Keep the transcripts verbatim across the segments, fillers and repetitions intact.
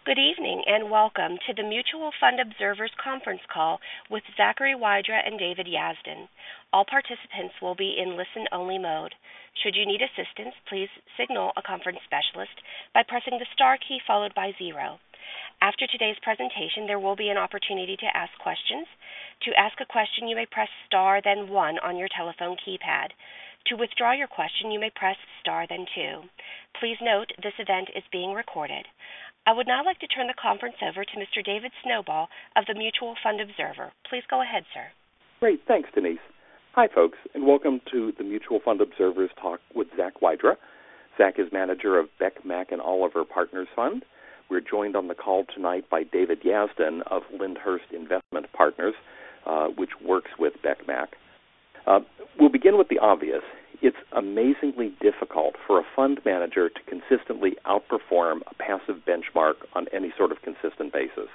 Good evening and welcome to the Mutual Fund Observers conference call with Zachary Wydra and David Yazdan. All participants will be in listen-only mode. Should you need assistance, please signal a conference specialist by pressing the star key followed by zero. After today's presentation, there will be an opportunity to ask questions. To ask a question, you may press star then one on your telephone keypad. To withdraw your question, you may press star then two. Please note this event is being recorded. I would now like to turn the conference over to Mister David Snowball of the Mutual Fund Observer. Please go ahead, sir. Great. Thanks, Denise. Hi, folks, and welcome to the Mutual Fund Observers Talk with Zach Wydra. Zach is manager of Beck, Mack, and Oliver Partners Fund. We're joined on the call tonight by David Yazdan of Lyndhurst Investment Partners, uh, which works with Beck, Mack. Uh, we'll begin with the obvious. It's amazingly difficult for a fund manager to consistently outperform a passive benchmark on any sort of consistent basis.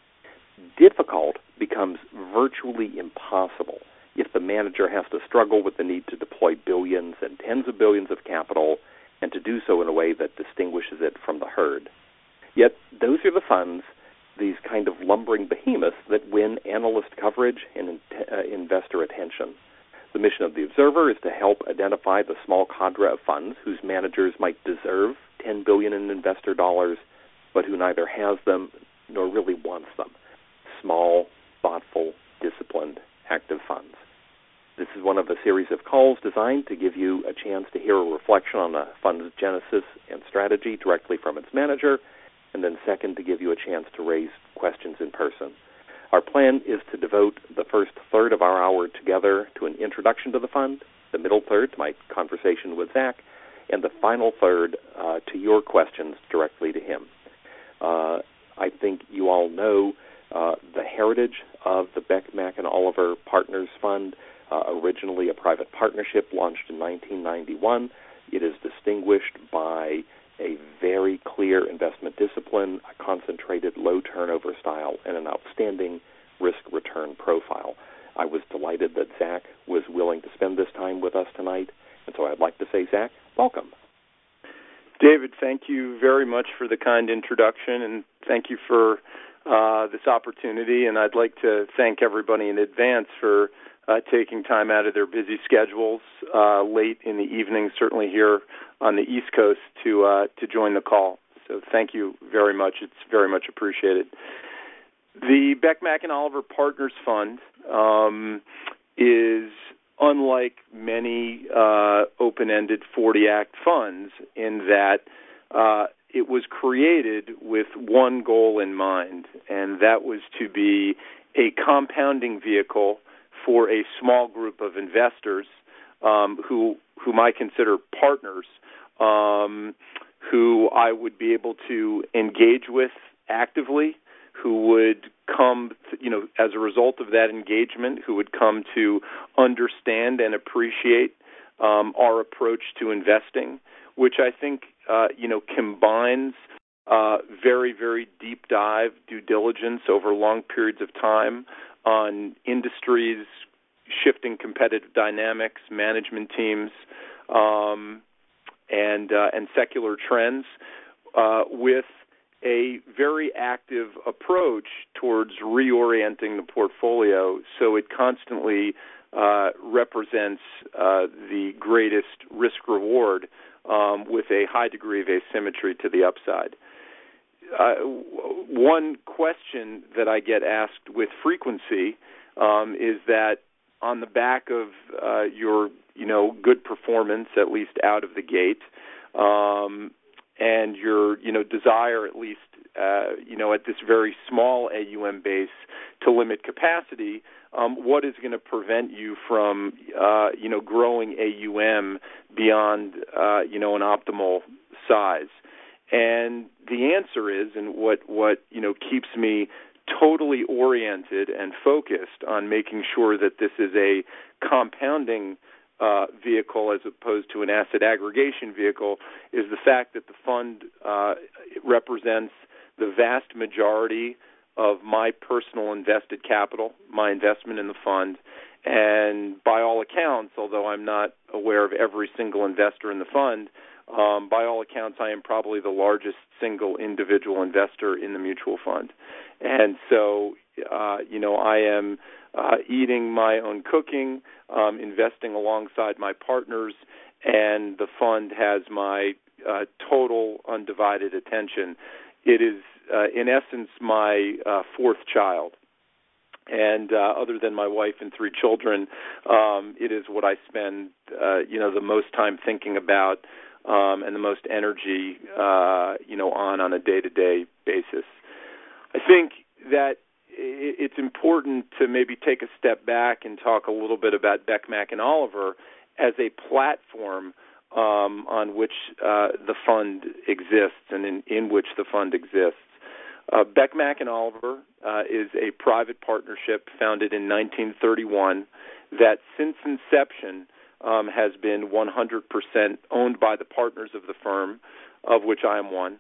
Difficult becomes virtually impossible if the manager has to struggle with the need to deploy billions and tens of billions of capital and to do so in a way that distinguishes it from the herd. Yet those are the funds, these kind of lumbering behemoths, that win analyst coverage and uh, investor attention. The mission of the Observer is to help identify the small cadre of funds whose managers might deserve ten billion dollars in investor dollars, but who neither has them nor really wants them. Small, thoughtful, disciplined, active funds. This is one of a series of calls designed to give you a chance to hear a reflection on a fund's genesis and strategy directly from its manager, and then second, to give you a chance to raise questions in person. Our plan is to devote the first third of our hour together to an introduction to the fund, the middle third to my conversation with Zach, and the final third uh, to your questions directly to him. Uh, I think you all know uh, the heritage of the Beck, Mack, and Oliver Partners Fund, uh, originally a private partnership launched in nineteen ninety-one. It is distinguished by a very clear investment discipline, a concentrated low turnover style, and an outstanding risk-return profile. I was delighted that Zach was willing to spend this time with us tonight, and so I'd like to say, Zach, welcome. David, thank you very much for the kind introduction, and thank you for uh, this opportunity, and I'd like to thank everybody in advance for Uh, taking time out of their busy schedules uh, late in the evening, certainly here on the East Coast, to uh, to join the call. So thank you very much. It's very much appreciated. The Beck, Mack, and Oliver Partners Fund um, is unlike many uh, open-ended forty Act funds in that uh, it was created with one goal in mind, and that was to be a compounding vehicle for a small group of investors um, who whom I consider partners, um, who I would be able to engage with actively, who would come, to, you know, as a result of that engagement, who would come to understand and appreciate um, our approach to investing, which I think, uh, you know, combines uh, very, very deep dive due diligence over long periods of time on industries, shifting competitive dynamics, management teams, um, and uh, and secular trends, uh, with a very active approach towards reorienting the portfolio so it constantly uh, represents uh, the greatest risk-reward um, with a high degree of asymmetry to the upside. Uh, one question that I get asked with frequency um, is that on the back of uh, your, you know, good performance, at least out of the gate, um, and your, you know, desire, at least, uh, you know, at this very small A U M base to limit capacity, um, what is going to prevent you from, uh, you know, growing A U M beyond, uh, you know, an optimal size? And the answer is, and what, what you know keeps me totally oriented and focused on making sure that this is a compounding uh, vehicle as opposed to an asset aggregation vehicle, is the fact that the fund uh, represents the vast majority of my personal invested capital, my investment in the fund, and by all accounts, although I'm not aware of every single investor in the fund, um, by all accounts, I am probably the largest single individual investor in the mutual fund. And so, uh, you know, I am uh, eating my own cooking, um, investing alongside my partners, and the fund has my uh, total undivided attention. It is, uh, in essence, my uh, fourth child. And uh, other than my wife and three children, um, it is what I spend, uh, you know, the most time thinking about um, and the most energy, uh, you know, on on a day-to-day basis. I think that it's important to maybe take a step back and talk a little bit about Beck, Mack and Oliver as a platform um, on which uh, the fund exists and in, in which the fund exists. Uh, Beck, Mack and Oliver uh, is a private partnership founded in nineteen thirty-one that since inception um, has been one hundred percent owned by the partners of the firm, of which I am one.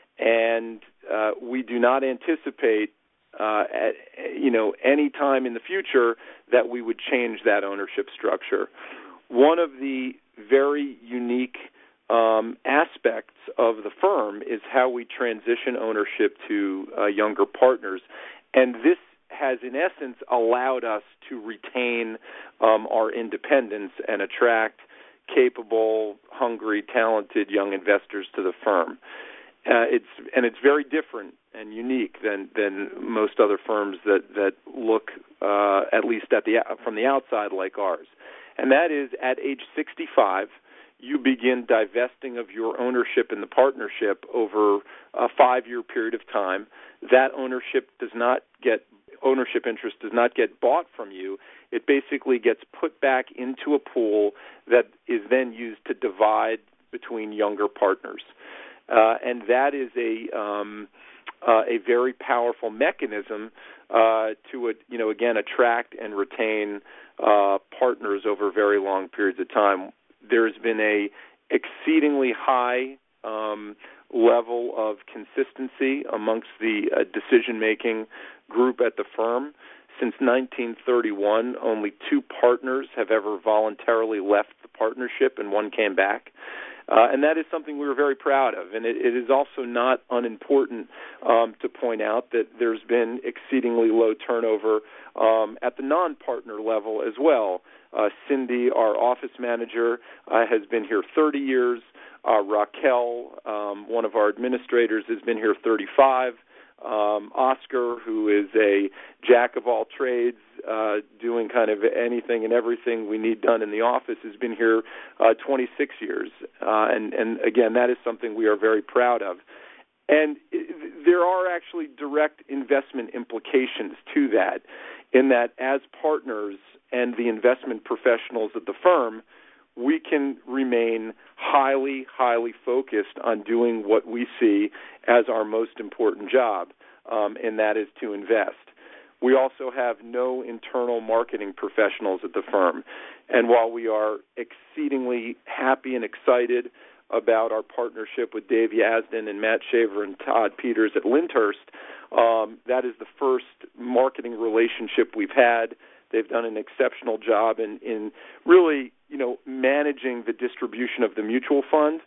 And uh, we do not anticipate uh, at you know any time in the future that we would change that ownership structure. One of the very unique um, aspects of the firm is how we transition ownership to uh, younger partners, and this has in essence allowed us to retain um, our independence and attract capable, hungry, talented young investors to the firm. Uh, it's and it's very different and unique than, than most other firms that that look uh, at least at the from the outside like ours, and that is at age sixty-five, you begin divesting of your ownership in the partnership over a five-year period of time. That ownership does not get ownership interest does not get bought from you. It basically gets put back into a pool that is then used to divide between younger partners. Uh, and that is a um, uh, a very powerful mechanism uh, to, uh, you know, again, attract and retain uh, partners over very long periods of time. There's been a exceedingly high um, level of consistency amongst the uh, decision-making group at the firm. Since nineteen thirty-one, only two partners have ever voluntarily left the partnership, and one came back. Uh, and that is something we were very proud of. And it, it is also not unimportant um, to point out that there's been exceedingly low turnover um, at the non-partner level as well. Uh, Cindy, our office manager, uh, has been here thirty years. Uh, Raquel, um, one of our administrators, has been here thirty-five. Um, Oscar, who is a jack of all trades, uh, doing kind of anything and everything we need done in the office, has been here uh, twenty-six years. Uh, and, and again, that is something we are very proud of. And there are actually direct investment implications to that, in that as partners and the investment professionals at the firm, we can remain highly, highly focused on doing what we see as our most important job, um, and that is to invest. We also have no internal marketing professionals at the firm, and while we are exceedingly happy and excited about our partnership with Dave Yazdan and Matt Shaver and Todd Peters at Lyndhurst, um, that is the first marketing relationship we've had. They've done an exceptional job in, in really, you know, managing the distribution of the mutual fund,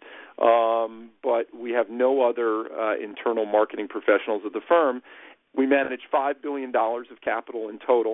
um, but we have no other uh, internal marketing professionals at the firm. We manage five billion dollars of capital in total,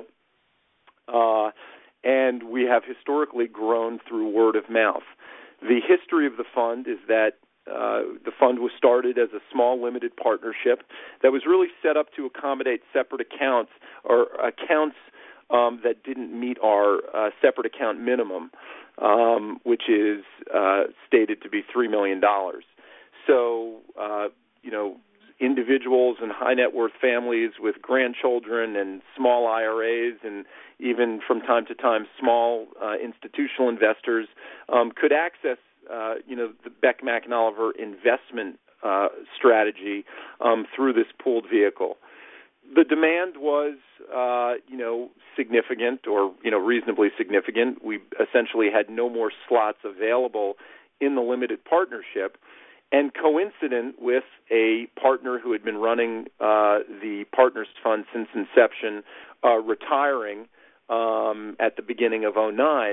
uh, and we have historically grown through word of mouth. The history of the fund is that uh, the fund was started as a small limited partnership that was really set up to accommodate separate accounts or accounts Um, that didn't meet our uh, separate account minimum, um, which is uh, stated to be three million dollars. So, uh, you know, individuals and high net worth families with grandchildren and small I R As and even from time to time small uh, institutional investors um, could access, uh, you know, the Beck, Mack and Oliver investment uh, strategy um, through this pooled vehicle. The demand was, uh, you know, significant or, you know, reasonably significant. We essentially had no more slots available in the limited partnership. And coincident with a partner who had been running uh, the Partners Fund since inception, uh, retiring um, at the beginning of oh nine,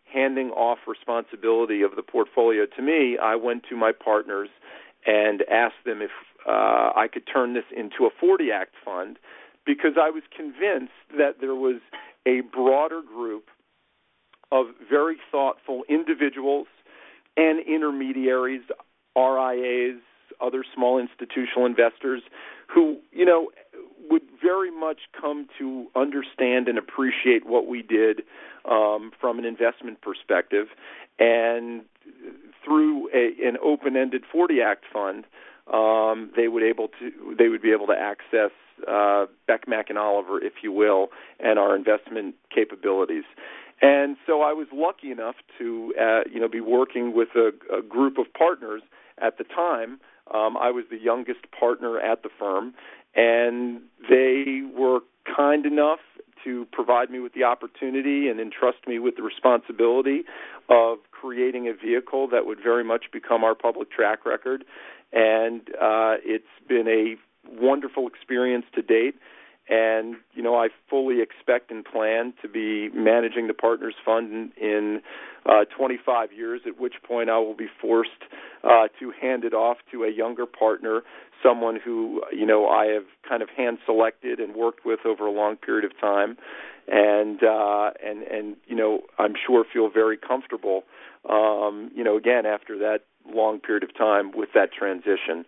handing off responsibility of the portfolio to me, I went to my partners and asked them if uh, I could turn this into a forty Act fund, because I was convinced that there was a broader group of very thoughtful individuals and intermediaries, R I As, other small institutional investors who, you know, would very much come to understand and appreciate what we did um, from an investment perspective. And through a, an open-ended forty Act fund, um, they would able to they would be able to access uh, Beck, Mack and Oliver, if you will, and our investment capabilities. And so I was lucky enough to, uh, you know, be working with a, a group of partners at the time. Um, I was the youngest partner at the firm, and they were kind enough to provide me with the opportunity and entrust me with the responsibility of creating a vehicle that would very much become our public track record. And uh, it's been a wonderful experience to date. And, you know, I fully expect and plan to be managing the Partners Fund in, in uh, twenty-five years, at which point I will be forced uh, to hand it off to a younger partner, someone who, you know, I have kind of hand-selected and worked with over a long period of time. And, uh, and, and you know, I'm sure feel very comfortable, um, you know, again, after that long period of time with that transition.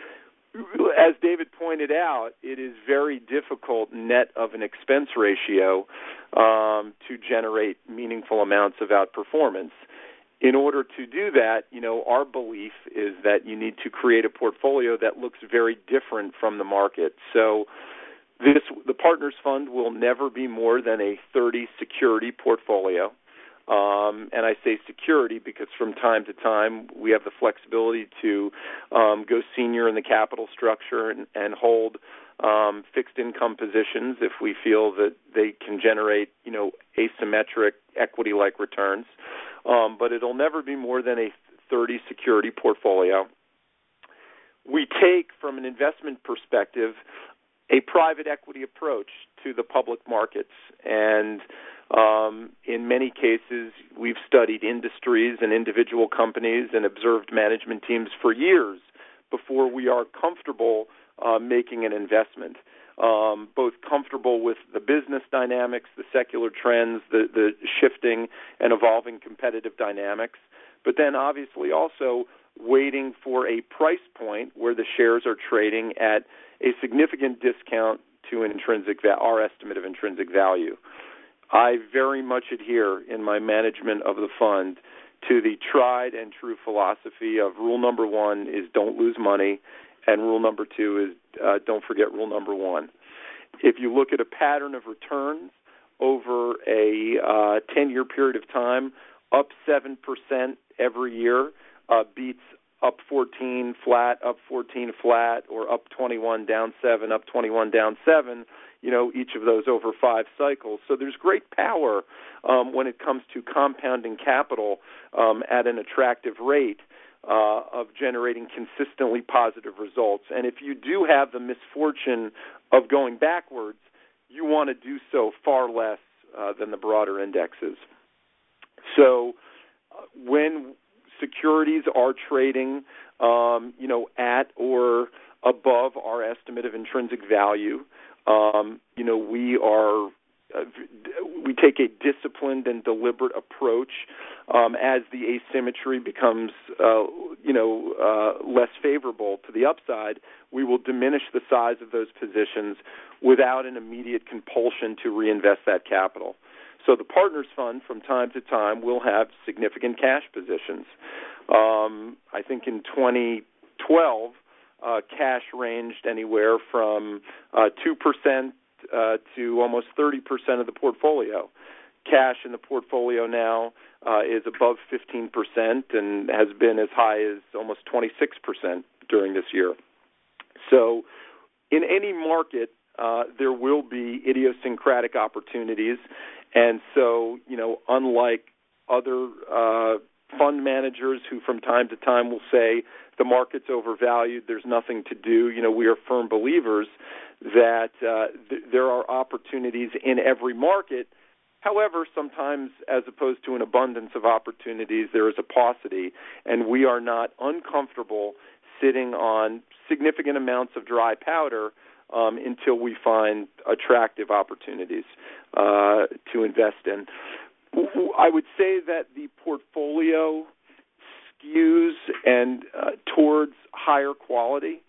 As David pointed out, it is very difficult net of an expense ratio um, to generate meaningful amounts of outperformance. In order to do that, you know, our belief is that you need to create a portfolio that looks very different from the market. So this, the Partners Fund will never be more than a thirty security portfolio. Um, and I say security because from time to time we have the flexibility to um, go senior in the capital structure and, and hold um, fixed income positions if we feel that they can generate, you know, asymmetric equity-like returns. Um, but it'll never be more than a thirty security portfolio. We take, from an investment perspective, a private equity approach to the public markets, and Um, in many cases, we've studied industries and individual companies and observed management teams for years before we are comfortable uh, making an investment, um, both comfortable with the business dynamics, the secular trends, the, the shifting and evolving competitive dynamics, but then obviously also waiting for a price point where the shares are trading at a significant discount to intrinsic va- our estimate of intrinsic value. I very much adhere in my management of the fund to the tried and true philosophy of rule number one is don't lose money, and rule number two is uh, don't forget rule number one. If you look at a pattern of returns over a uh, ten-year period of time, up seven percent every year uh, beats up fourteen flat, up fourteen flat, or up twenty-one, down seven, up twenty-one, down seven, you know, each of those over five cycles. So there's great power um, when it comes to compounding capital um, at an attractive rate uh, of generating consistently positive results. And if you do have the misfortune of going backwards, you want to do so far less uh, than the broader indexes. So uh, when securities are trading, um, you know, at or above our estimate of intrinsic value, Um, you know, we are uh, we take a disciplined and deliberate approach um, as the asymmetry becomes, uh, you know, uh, less favorable to the upside. We will diminish the size of those positions without an immediate compulsion to reinvest that capital. So the Partners Fund, from time to time, will have significant cash positions. Um, I think in twenty twelve. Uh, cash ranged anywhere from uh, two percent uh, to almost thirty percent of the portfolio. Cash in the portfolio now uh, is above fifteen percent and has been as high as almost twenty-six percent during this year. So in any market, uh, there will be idiosyncratic opportunities. And so, you know, unlike other uh, fund managers who from time to time will say the market's overvalued, there's nothing to do, you know, we are firm believers that uh, th- there are opportunities in every market, However, sometimes, as opposed to an abundance of opportunities, there is a paucity, and we are not uncomfortable sitting on significant amounts of dry powder um, until we find attractive opportunities uh, to invest in. I would say that the portfolio skews and uh, towards higher quality,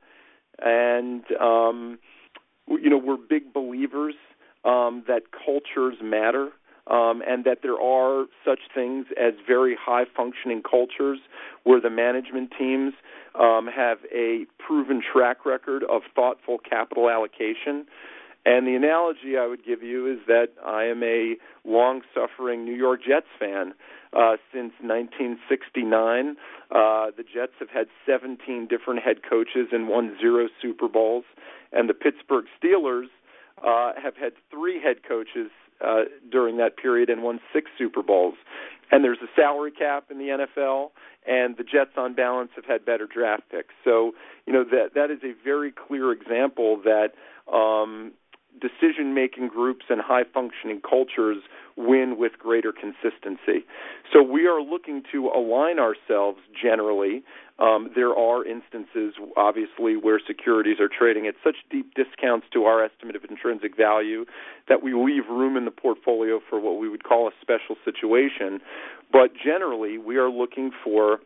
and um, you know, we're big believers um, that cultures matter. Um, and that there are such things as very high-functioning cultures where the management teams um, have a proven track record of thoughtful capital allocation. And the analogy I would give you is that I am a long-suffering New York Jets fan. Uh, since nineteen sixty-nine, uh, the Jets have had seventeen different head coaches and won zero Super Bowls. And the Pittsburgh Steelers uh, have had three head coaches Uh, during that period and won six Super Bowls. And there's a salary cap in the N F L, and the Jets on balance have had better draft picks. So, you know, that that is a very clear example that um, decision-making groups and high-functioning cultures win with greater consistency. So we are looking to align ourselves generally. Um, there are instances, obviously, where securities are trading at such deep discounts to our estimate of intrinsic value that we leave room in the portfolio for what we would call a special situation. But generally, we are looking for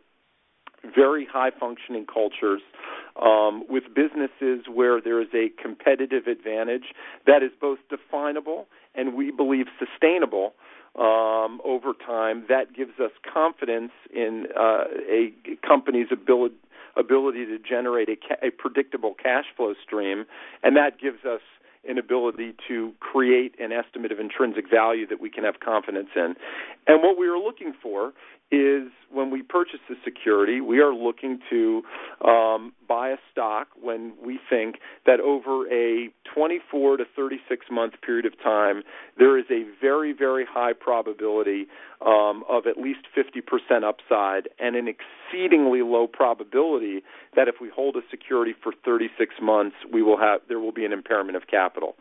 very high-functioning cultures um, with businesses where there is a competitive advantage that is both definable and we believe sustainable um, over time. That gives us confidence in uh, a company's ability ability to generate a, ca- a predictable cash flow stream, and that gives us an ability to create an estimate of intrinsic value that we can have confidence in. And what we are looking for is when we purchase a security, we are looking to um, buy a stock when we think that over a twenty-four to thirty-six month period of time, there is a very, very high probability um, of at least fifty percent upside and an exceedingly low probability that if we hold a security for thirty-six months, we will have there will be an impairment of capital.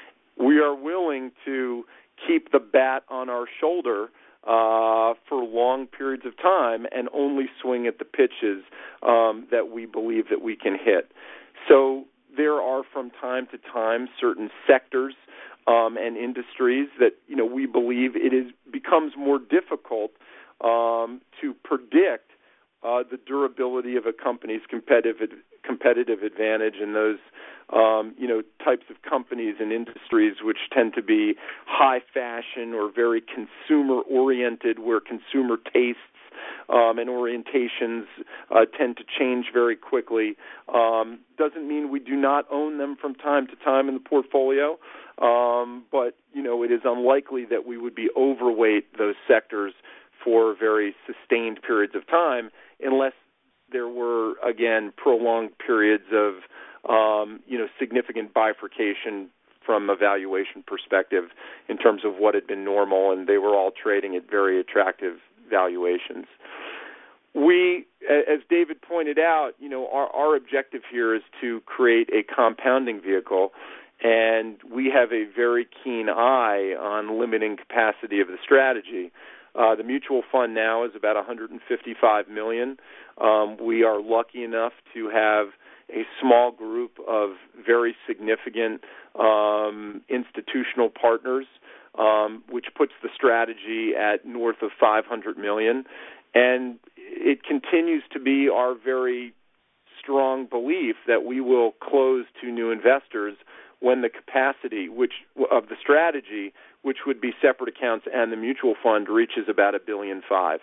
We are willing to keep the bat on our shoulder Uh, for long periods of time and only swing at the pitches um, that we believe that we can hit. So there are from time to time certain sectors um, and industries that, you know, we believe it is becomes more difficult um, to predict uh, the durability of a company's competitive competitive advantage in those Um, you know, types of companies and industries which tend to be high fashion or very consumer-oriented, where consumer tastes um, and orientations uh, tend to change very quickly. Um, doesn't mean we do not own them from time to time in the portfolio, um, but, you know, it is unlikely that we would be overweight those sectors for very sustained periods of time unless there were, again, prolonged periods of Um, you know, significant bifurcation from a valuation perspective in terms of what had been normal, and they were all trading at very attractive valuations. We, as David pointed out, you know, our, our objective here is to create a compounding vehicle, and we have a very keen eye on limiting capacity of the strategy. Uh, the mutual fund now is about one hundred fifty-five million dollars. Um, we are lucky enough to have a small group of very significant um, institutional partners, um, which puts the strategy at north of five hundred million dollars. And it continues to be our very strong belief that we will close to new investors when the capacity which of the strategy, which would be separate accounts and the mutual fund, reaches about a billion five.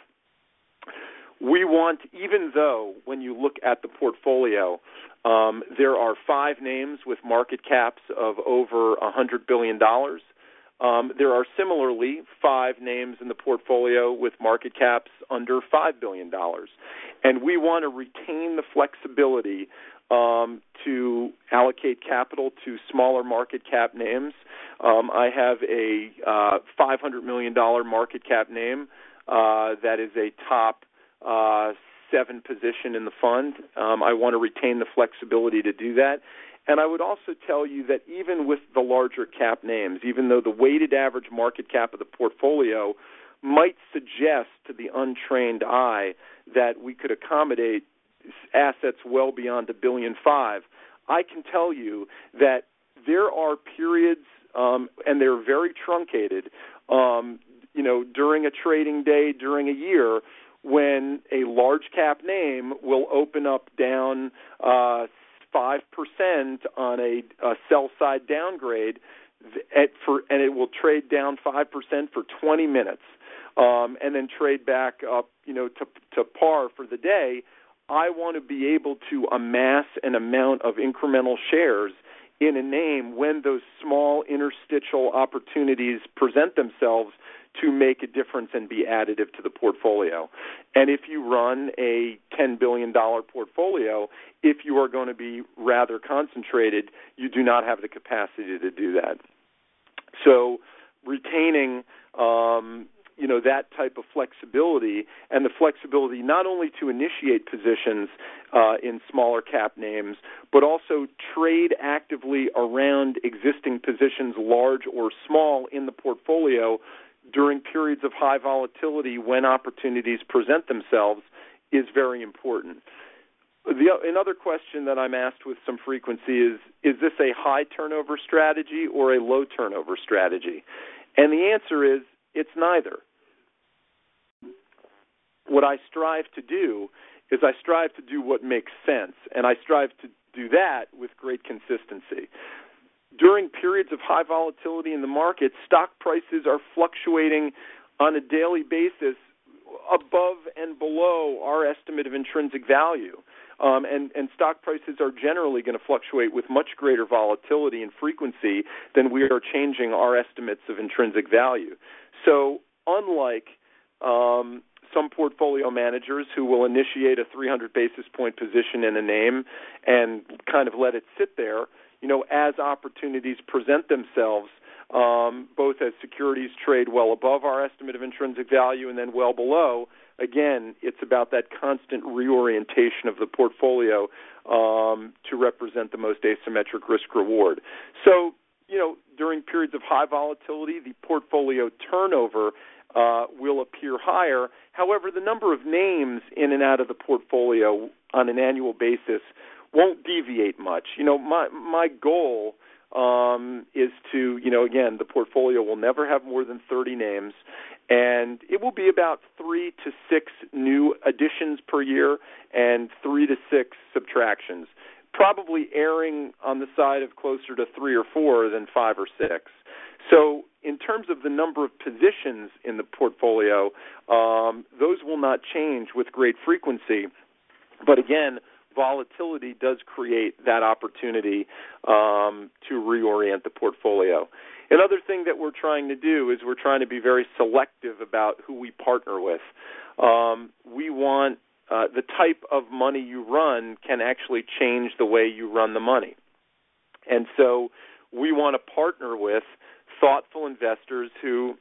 We want, even though when you look at the portfolio, um, there are five names with market caps of over one hundred billion dollars. Um, there are similarly five names in the portfolio with market caps under five billion dollars. And we want to retain the flexibility um, to allocate capital to smaller market cap names. Um, I have a uh, five hundred million dollars market cap name uh, that is a top Uh, seven position in the fund. Um, I want to retain the flexibility to do that. And I would also tell you that even with the larger cap names, even though the weighted average market cap of the portfolio might suggest to the untrained eye that we could accommodate assets well beyond a billion five, I can tell you that there are periods, um, and they're very truncated, um, you know, during a trading day, during a year, when a large cap name will open up down uh, five percent on a, a sell side downgrade, at, for, and it will trade down five percent for twenty minutes, um, and then trade back up, you know, to, to par for the day. I want to be able to amass an amount of incremental shares in a name when those small interstitial opportunities present themselves to make a difference and be additive to the portfolio. And if you run a ten billion dollars portfolio, if you are going to be rather concentrated, you do not have the capacity to do that. So retaining um, you know, that type of flexibility, and the flexibility not only to initiate positions uh, in smaller cap names, but also trade actively around existing positions, large or small, in the portfolio during periods of high volatility when opportunities present themselves, is very important. The, another question that I'm asked with some frequency is, is this a high turnover strategy or a low turnover strategy? And the answer is, it's neither. What I strive to do is I strive to do what makes sense, and I strive to do that with great consistency. During periods of high volatility in the market, stock prices are fluctuating on a daily basis above and below our estimate of intrinsic value. Um, and, and stock prices are generally going to fluctuate with much greater volatility and frequency than we are changing our estimates of intrinsic value. So unlike um, some portfolio managers who will initiate a three hundred basis point position in a name and kind of let it sit there, you know, as opportunities present themselves, um, both as securities trade well above our estimate of intrinsic value and then well below, again, it's about that constant reorientation of the portfolio um, to represent the most asymmetric risk-reward. So, you know, during periods of high volatility, the portfolio turnover uh, will appear higher. However, the number of names in and out of the portfolio on an annual basis won't deviate much. You know, my my goal um, is to, you know, again, the portfolio will never have more than thirty names, and it will be about three to six new additions per year and three to six subtractions, probably erring on the side of closer to three or four than five or six. So in terms of the number of positions in the portfolio, um, those will not change with great frequency. But again, volatility does create that opportunity um, to reorient the portfolio. Another thing that we're trying to do is we're trying to be very selective about who we partner with. Um, we want uh, the type of money you run can actually change the way you run the money. And so we want to partner with thoughtful investors who,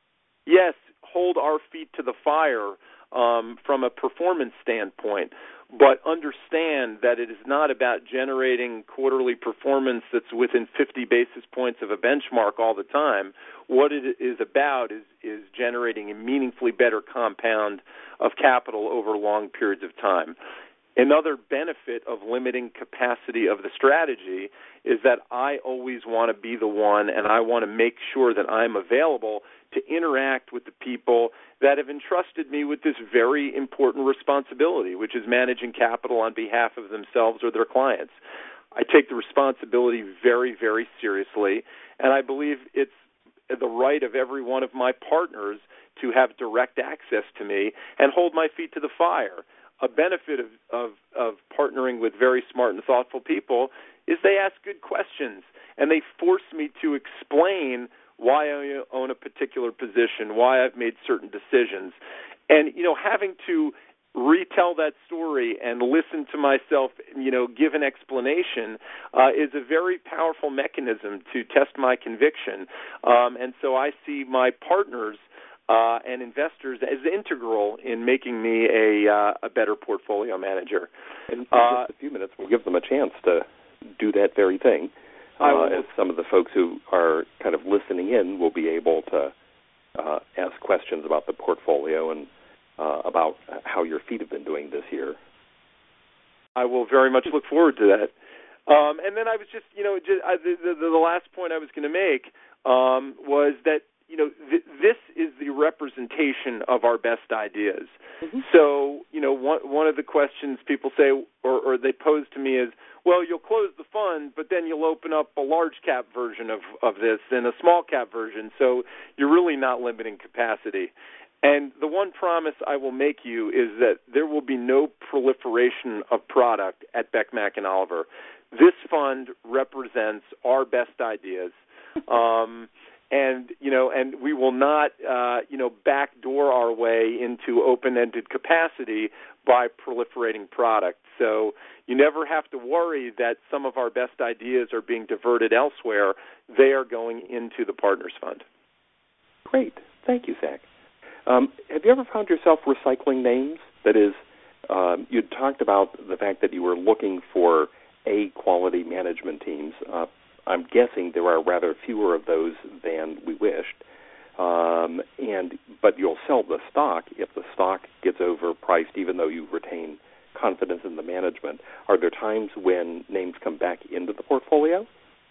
yes, hold our feet to the fire um, from a performance standpoint, but understand that it is not about generating quarterly performance that's within fifty basis points of a benchmark all the time. What it is about is, is generating a meaningfully better compound of capital over long periods of time. Another benefit of limiting capacity of the strategy is that I always want to be the one, and I want to make sure that I'm available to interact with the people that have entrusted me with this very important responsibility, which is managing capital on behalf of themselves or their clients. I take the responsibility very, very seriously, and I believe it's the right of every one of my partners to have direct access to me and hold my feet to the fire. A benefit of, of, of partnering with very smart and thoughtful people is they ask good questions, and they force me to explain why I own a particular position, why I've made certain decisions. And, you know, having to retell that story and listen to myself, you know, give an explanation uh, is a very powerful mechanism to test my conviction. Um, and so I see my partners Uh, and investors as integral in making me a uh, a better portfolio manager. In uh, just a few minutes, we'll give them a chance to do that very thing. Uh, as some of the folks who are kind of listening in will be able to uh, ask questions about the portfolio and uh, about how your feet have been doing this year. I will very much look forward to that. Um, and then I was just, you know, just, I, the, the, the last point I was going to make um, was that, you know, th- this is the representation of our best ideas. Mm-hmm. So, you know, one, one of the questions people say or, or they pose to me is, well, you'll close the fund, but then you'll open up a large cap version of, of this and a small cap version. So you're really not limiting capacity. And the one promise I will make you is that there will be no proliferation of product at Beck, Mac and Oliver. This fund represents our best ideas. Um, And, you know, and we will not, uh, you know, backdoor our way into open-ended capacity by proliferating product. So you never have to worry that some of our best ideas are being diverted elsewhere. They are going into the Partners Fund. Great. Thank you, Zach. Um, have you ever found yourself recycling names? That is, um, you talked about the fact that you were looking for A-quality management teams. Uh, I'm guessing there are rather fewer of those than we wished, um, and but you'll sell the stock if the stock gets overpriced, even though you retain confidence in the management. Are there times when names come back into the portfolio?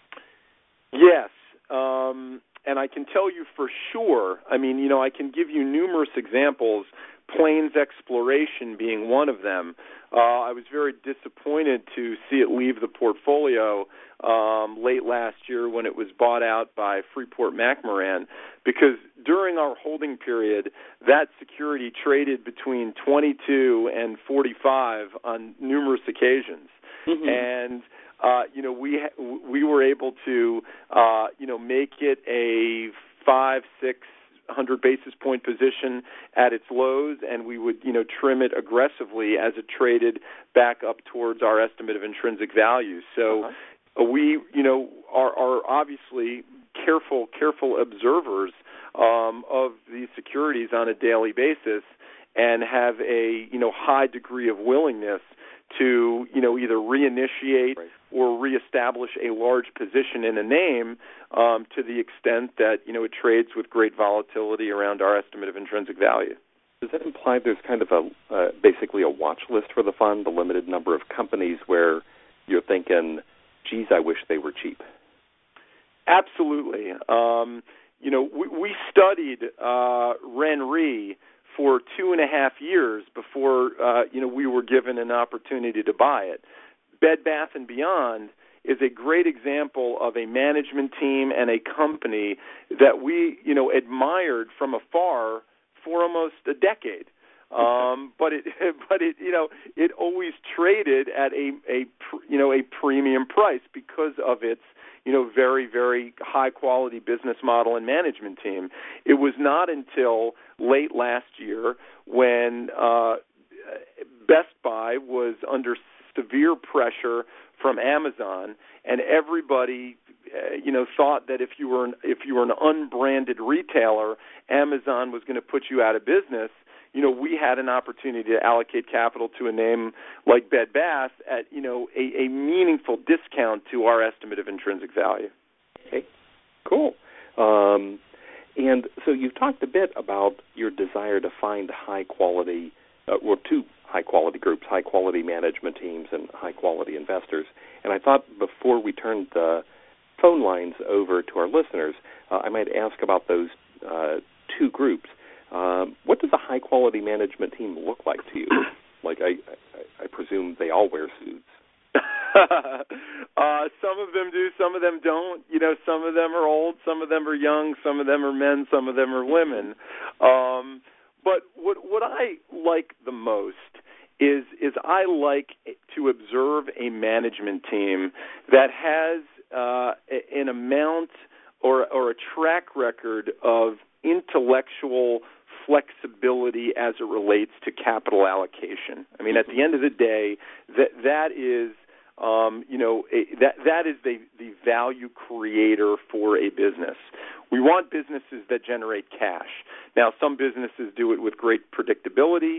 Yes, um, and I can tell you for sure. I mean, you know, I can give you numerous examples. Plains Exploration being one of them. Uh, I was very disappointed to see it leave the portfolio um, late last year when it was bought out by Freeport-McMoRan, because during our holding period, that security traded between twenty-two and forty-five on numerous occasions. Mm-hmm. And uh, you know, we ha- we were able to uh, you know make it a five, six. one hundred basis point position at its lows, and we would, you know, trim it aggressively as it traded back up towards our estimate of intrinsic value. So uh-huh. we, you know, are, are obviously careful, careful observers um, of these securities on a daily basis, and have a, you know, high degree of willingness to, you know, either reinitiate right. or reestablish a large position in a name um, to the extent that, you know, it trades with great volatility around our estimate of intrinsic value. Does that imply there's kind of a uh, basically a watch list for the fund, a limited number of companies where you're thinking, geez, I wish they were cheap? Absolutely. Um, you know, we, we studied uh, RenRe for two and a half years before, uh, you know, we were given an opportunity to buy it. Bed Bath and Beyond is a great example of a management team and a company that we, you know, admired from afar for almost a decade. Um, but it, but it, you know, it always traded at a, a, you know, a premium price because of its, you know, very, very high quality business model and management team. It was not until late last year when uh, Best Buy was under severe pressure from Amazon, and everybody, uh, you know, thought that if you were an, if you were an unbranded retailer, Amazon was going to put you out of business. You know, we had an opportunity to allocate capital to a name like Bed Bath at, you know, a, a meaningful discount to our estimate of intrinsic value. Okay, cool. Um, and so you've talked a bit about your desire to find high-quality, uh, or two high-quality groups, high-quality management teams and high-quality investors. And I thought before we turned the phone lines over to our listeners, uh, I might ask about those uh, two groups. Um, what does a high-quality management team look like to you? Like, I, I, I presume they all wear suits. uh, some of them do, some of them don't. You know, some of them are old, some of them are young, some of them are men, some of them are women. Um, but what what I like the most is is I like to observe a management team that has uh, an amount or or a track record of intellectual flexibility as it relates to capital allocation. I mean, at the end of the day, that that is, um, you know, a, that that is the the value creator for a business. We want businesses that generate cash. Now, some businesses do it with great predictability.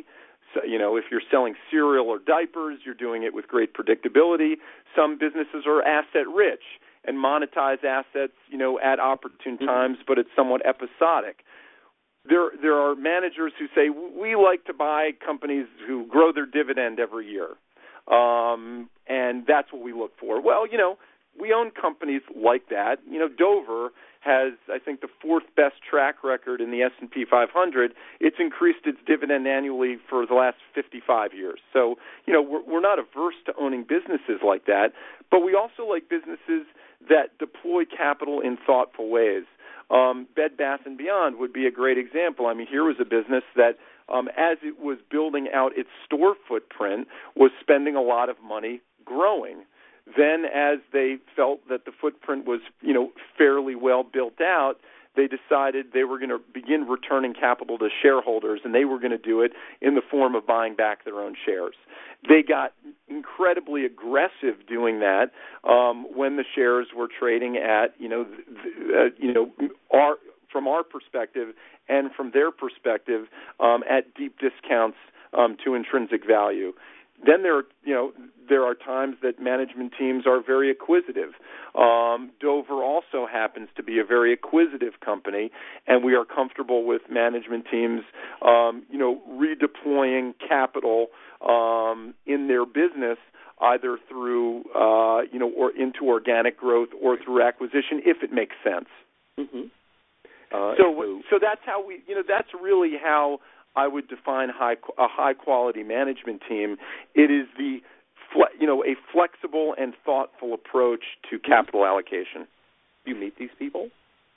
So, you know, if you're selling cereal or diapers, you're doing it with great predictability. Some businesses are asset rich and monetize assets, you know, at opportune times, but it's somewhat episodic. There, there are managers who say, we like to buy companies who grow their dividend every year, um, and that's what we look for. Well, you know, we own companies like that. You know, Dover has, I think, the fourth best track record in the S and P five hundred. It's increased its dividend annually for the last fifty-five years. So, you know, we're, we're not averse to owning businesses like that, but we also like businesses that deploy capital in thoughtful ways. Um, Bed Bath and Beyond would be a great example. I mean, here was a business that, um, as it was building out its store footprint, was spending a lot of money growing. Then, as they felt that the footprint was, you know, fairly well built out, they decided they were going to begin returning capital to shareholders, and they were going to do it in the form of buying back their own shares. They got incredibly aggressive doing that um, when the shares were trading at, you know, uh, you know, our, from our perspective and from their perspective, um, at deep discounts um, to intrinsic value. Then there, you know, there are times that management teams are very acquisitive. Um, Dover also happens to be a very acquisitive company, and we are comfortable with management teams, um, you know, redeploying capital um, in their business, either through, uh, you know, or into organic growth or through acquisition, if it makes sense. Mm-hmm. Uh, so, so, so that's how we, you know, that's really how I would define high, a high-quality management team. It is the, you know, a flexible and thoughtful approach to capital allocation. Do you meet these people?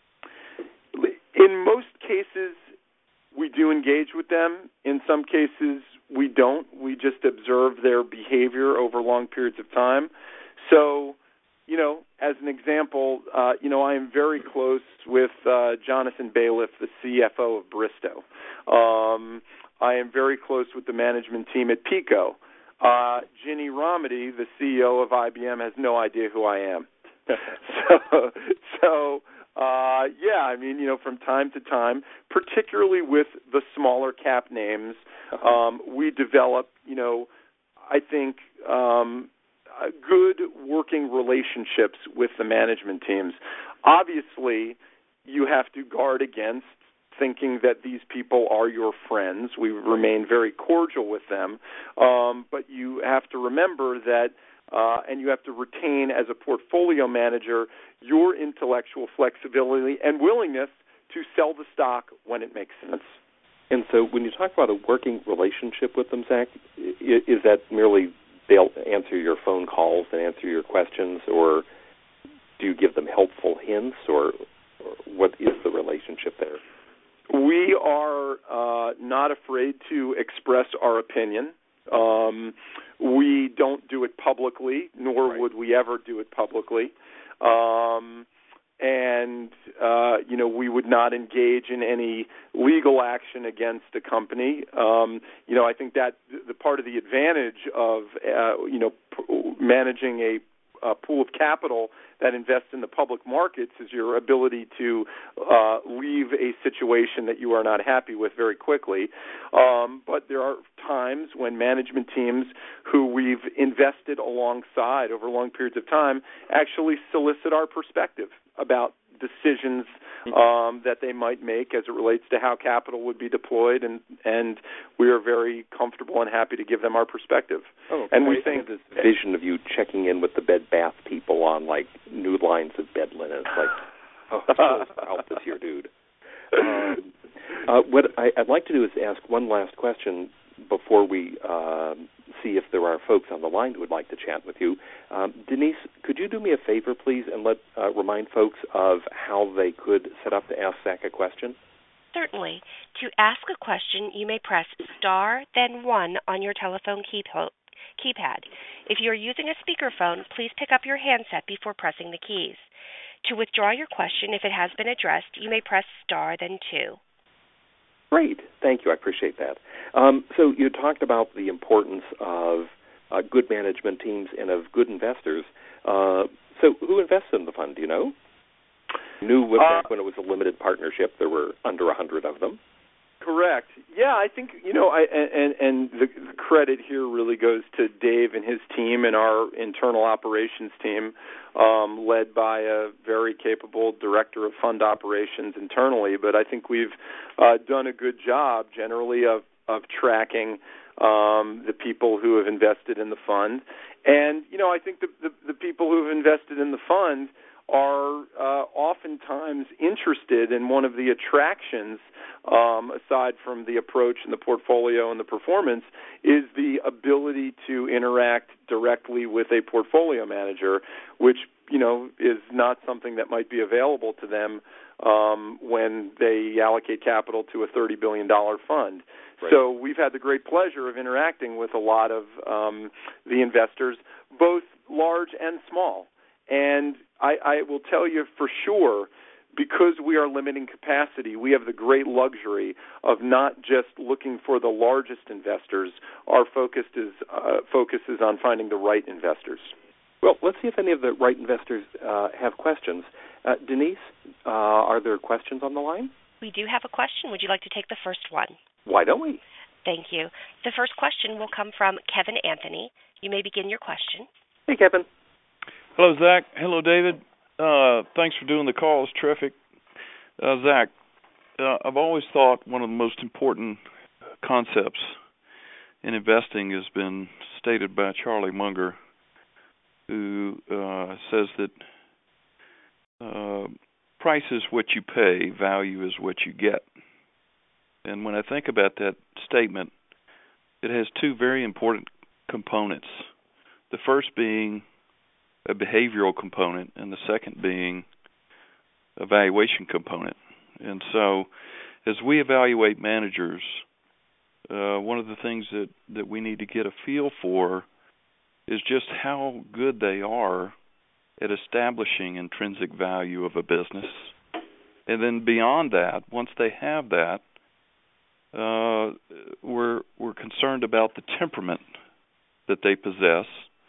In most cases, we do engage with them. In some cases, we don't. We just observe their behavior over long periods of time. So, you know, as an example, uh, you know, I am very close with uh, Jonathan Bailiff, the C F O of Bristow. Um, I am very close with the management team at Pico. Uh, Ginny Romedy, the C E O of I B M, has no idea who I am. so, so uh, yeah, I mean, you know, from time to time, particularly with the smaller cap names, um, we develop, you know, I think, um, Uh, good working relationships with the management teams. Obviously, you have to guard against thinking that these people are your friends. We remain very cordial with them, um, but you have to remember that, uh, and you have to retain as a portfolio manager your intellectual flexibility and willingness to sell the stock when it makes sense. And so when you talk about a working relationship with them, Zach, is that merely they'll answer your phone calls and answer your questions, or do you give them helpful hints, or, or what is the relationship there? We are uh, not afraid to express our opinion. Um, we don't do it publicly, nor right. would we ever do it publicly. Um, and, uh, you know, we would not engage in any legal action against a company. Um, you know, I think that the part of the advantage of, uh, you know, p- managing a, a pool of capital that invests in the public markets is your ability to uh, leave a situation that you are not happy with very quickly. Um, but there are times when management teams who we've invested alongside over long periods of time actually solicit our perspective about decisions um, that they might make as it relates to how capital would be deployed, and, and we are very comfortable and happy to give them our perspective. Oh, okay. And we I think this vision of you checking in with the Bed Bath people on like new lines of bed linen. It's like, oh, I'm supposed to help this here dude. Um, uh, what I, I'd like to do is ask one last question before we uh, see if there are folks on the line who would like to chat with you. Um, Denise, could you do me a favor, please, and let uh, remind folks of how they could set up to ask Zach a question? Certainly. To ask a question, you may press star, then one on your telephone keypad. If you are using a speakerphone, please pick up your handset before pressing the keys. To withdraw your question, if it has been addressed, you may press star, then two. Great. Thank you. I appreciate that. Um, so you talked about the importance of uh, good management teams and of good investors. Uh, so who invests in the fund, do you know? Knew uh, back when it was a limited partnership, there were under one hundred of them. Correct. Yeah, I think, you know, I, and, and the, the credit here really goes to Dave and his team and our internal operations team, um, led by a very capable director of fund operations internally. But I think we've uh, done a good job generally of, of tracking um, the people who have invested in the fund. And, you know, I think the, the, the people who have invested in the fund are uh, oftentimes interested in one of the attractions, um, aside from the approach and the portfolio and the performance, is the ability to interact directly with a portfolio manager, which, you know, is not something that might be available to them um, when they allocate capital to a thirty billion dollars fund. Right. So we've had the great pleasure of interacting with a lot of um, the investors, both large and small. And I, I will tell you for sure, because we are limiting capacity, we have the great luxury of not just looking for the largest investors. Our focus is uh, focus is on finding the right investors. Well, let's see if any of the right investors uh, have questions. Uh, Denise, uh, are there questions on the line? We do have a question. Would you like to take the first one? Why don't we? Thank you. The first question will come from Kevin Anthony. You may begin your question. Hey, Kevin. Hello, Zach. Hello, David. Uh, thanks for doing the call. It's terrific. Uh, Zach, uh, I've always thought one of the most important concepts in investing has been stated by Charlie Munger, who uh, says that uh, price is what you pay, value is what you get. And when I think about that statement, it has two very important components. The first being a behavioral component, and the second being a valuation component. And so as we evaluate managers, uh, one of the things that, that we need to get a feel for is just how good they are at establishing intrinsic value of a business. And then beyond that, once they have that, uh, we're we're concerned about the temperament that they possess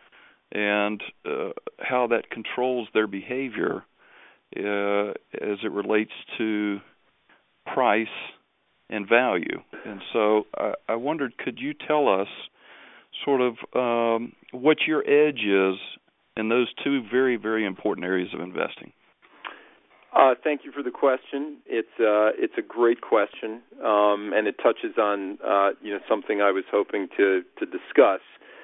and uh, how that controls their behavior uh, as it relates to price and value. And so I, I wondered, could you tell us sort of um, what your edge is in those two very, very important areas of investing? Uh, thank you for the question. It's uh, it's a great question, um, and it touches on uh, you know something I was hoping to to discuss.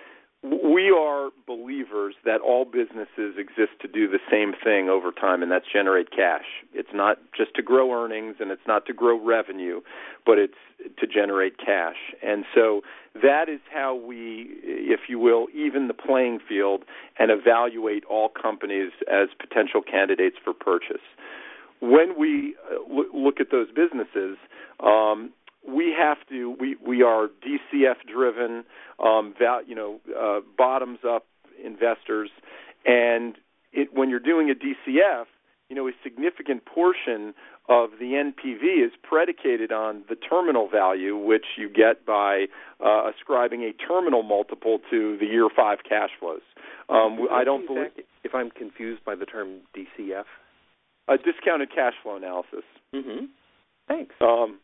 We are believers that all businesses exist to do the same thing over time, and that's generate cash. It's not just to grow earnings, and it's not to grow revenue, but it's to generate cash. And so that is how we, if you will, even the playing field and evaluate all companies as potential candidates for purchase. When we look at those businesses, um, we have to. We, we are D C F driven, um, val, you know, uh, bottoms up investors, and it, when you're doing a D C F, you know, a significant portion of the N P V is predicated on the terminal value, which you get by uh, ascribing a terminal multiple to the year five cash flows. Um, I don't believe. If I'm confused by the term D C F, a discounted cash flow analysis. Mm-hmm. Thanks. Um,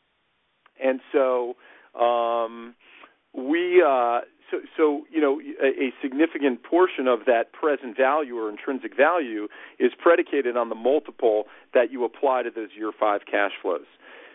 And so um, we, uh, so, so you know, a, a significant portion of that present value or intrinsic value is predicated on the multiple that you apply to those year five cash flows.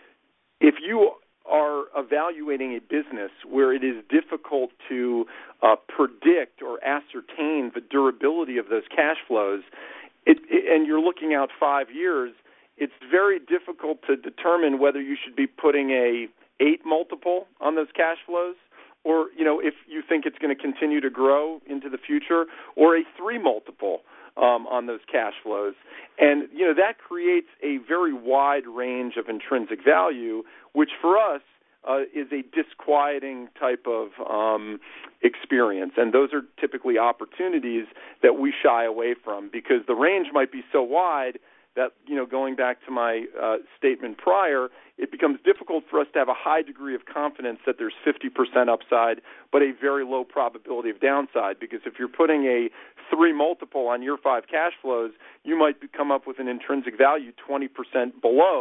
If you are evaluating a business where it is difficult to uh, predict or ascertain the durability of those cash flows, it, it, and you're looking out five years, it's very difficult to determine whether you should be putting a eight multiple on those cash flows, or, you know, if you think it's going to continue to grow into the future, or a three multiple um, on those cash flows. And, you know, that creates a very wide range of intrinsic value, which for us uh, is a disquieting type of um, experience. And those are typically opportunities that we shy away from, because the range might be so wide that, you know, going back to my uh, statement prior, it becomes difficult for us to have a high degree of confidence that there's fifty percent upside, but a very low probability of downside. Because if you're putting a three multiple on year five cash flows, you might come up with an intrinsic value twenty percent below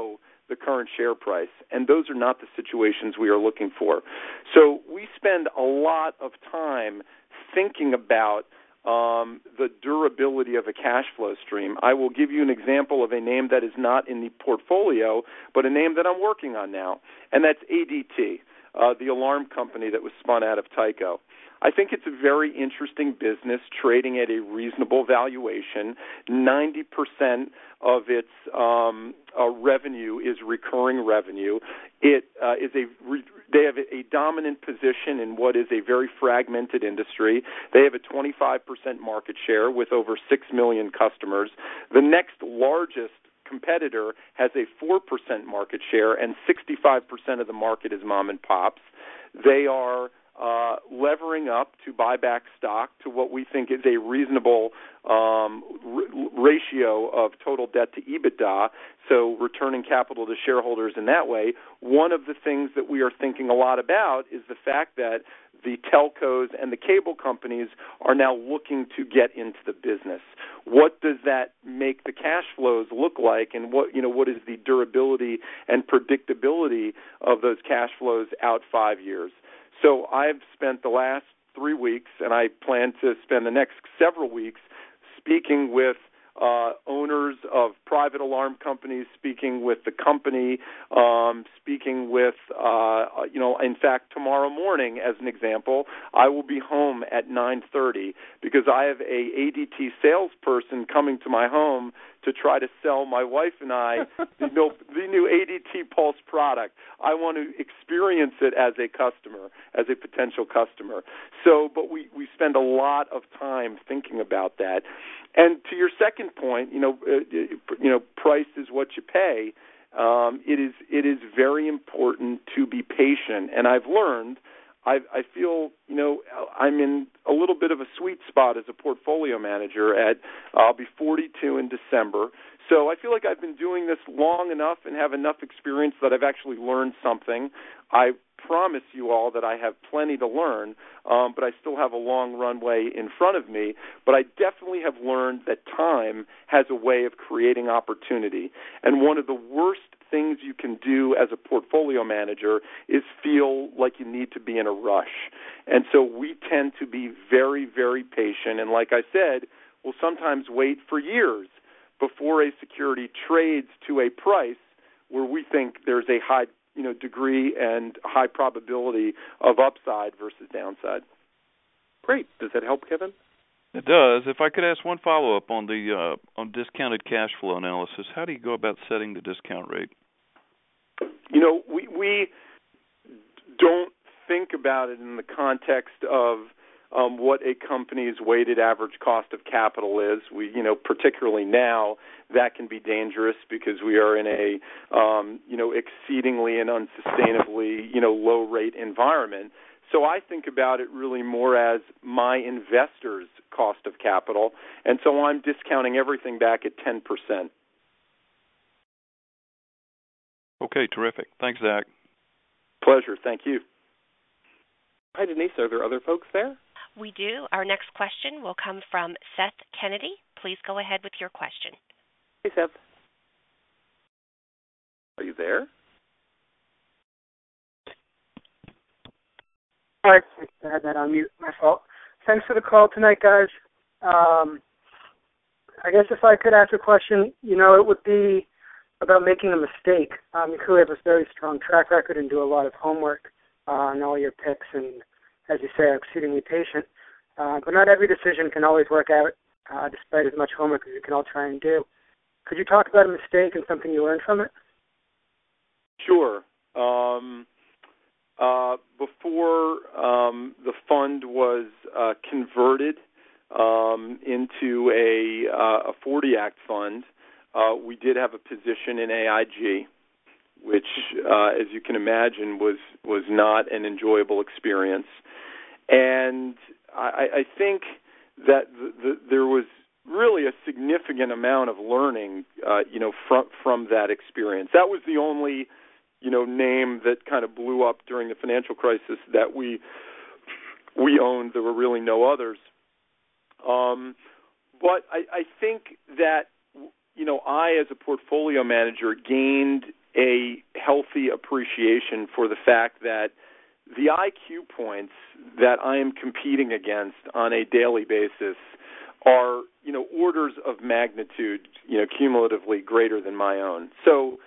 the current share price. And those are not the situations we are looking for. So we spend a lot of time thinking about um, the durability of a cash flow stream. I will give you an example of a name that is not in the portfolio, but a name that I'm working on now, and that's A D T, uh, the alarm company that was spun out of Tyco. I think it's a very interesting business, trading at a reasonable valuation. ninety percent of its um, uh, revenue is recurring revenue. It uh, is a re- they have a dominant position in what is a very fragmented industry. They have a twenty-five percent market share with over six million customers. The next largest competitor has a four percent market share, and sixty-five percent of the market is mom and pops. They are Uh, levering up to buy back stock to what we think is a reasonable um, r- ratio of total debt to EBITDA, so returning capital to shareholders in that way. One of the things that we are thinking a lot about is the fact that the telcos and the cable companies are now looking to get into the business. What does that make the cash flows look like, and what you know what is the durability and predictability of those cash flows out five years? So I've spent the last three weeks, and I plan to spend the next several weeks speaking with uh, owners of private alarm companies, speaking with the company, um, speaking with, uh, you know, in fact, tomorrow morning, as an example, I will be home at nine thirty because I have a A D T salesperson coming to my home to try to sell my wife and I the, new, the new A D T Pulse product. I want to experience it as a customer, as a potential customer. So, but we, we spend a lot of time thinking about that. And to your second point, you know, uh, you know, price is what you pay. Um, it is it is very important to be patient, and I've learned. I, I feel, you know, I'm in a little bit of a sweet spot as a portfolio manager. At I'll be forty-two in December, so I feel like I've been doing this long enough and have enough experience that I've actually learned something. I promise you all that I have plenty to learn, um, but I still have a long runway in front of me. But I definitely have learned that time has a way of creating opportunity. And one of the worst things you can do as a portfolio manager is feel like you need to be in a rush. And so we tend to be very, very patient. And like I said, we'll sometimes wait for years before a security trades to a price where we think there's a high you know, degree and high probability of upside versus downside. Great. Does that help, Kevin? It does. If I could ask one follow-up on the uh, on discounted cash flow analysis, how do you go about setting the discount rate? You know, we we don't think about it in the context of um, what a company's weighted average cost of capital is. We, you know, particularly now, that can be dangerous because we are in a, um, you know, exceedingly and unsustainably, you know, low-rate environment. So I think about it really more as my investors' cost of capital, and so I'm discounting everything back at ten percent. Okay, terrific. Thanks, Zach. Pleasure. Thank you. Hi, Denise. Are there other folks there? We do. Our next question will come from Seth Kennedy. Please go ahead with your question. Hey, Seth. Are you there? All right. I had that on mute. My fault. Thanks for the call tonight, guys. Um, I guess if I could ask a question, you know, it would be about making a mistake. Um, you clearly have a very strong track record and do a lot of homework uh, on all your picks and, as you say, are exceedingly patient. Uh, but not every decision can always work out, uh, despite as much homework as you can all try and do. Could you talk about a mistake and something you learned from it? Sure. Um, uh, before um, the fund was uh, converted um, into a, uh, a forty Act fund, uh, we did have a position in A I G, which, uh, as you can imagine, was, was not an enjoyable experience. And I, I think that the, the, there was really a significant amount of learning, uh, you know, from from that experience. That was the only, you know, name that kind of blew up during the financial crisis that we we owned. There were really no others. Um, but I, I think that, you know, I, as a portfolio manager, gained a healthy appreciation for the fact that the I Q points that I am competing against on a daily basis are, you know, orders of magnitude, you know, cumulatively greater than my own. So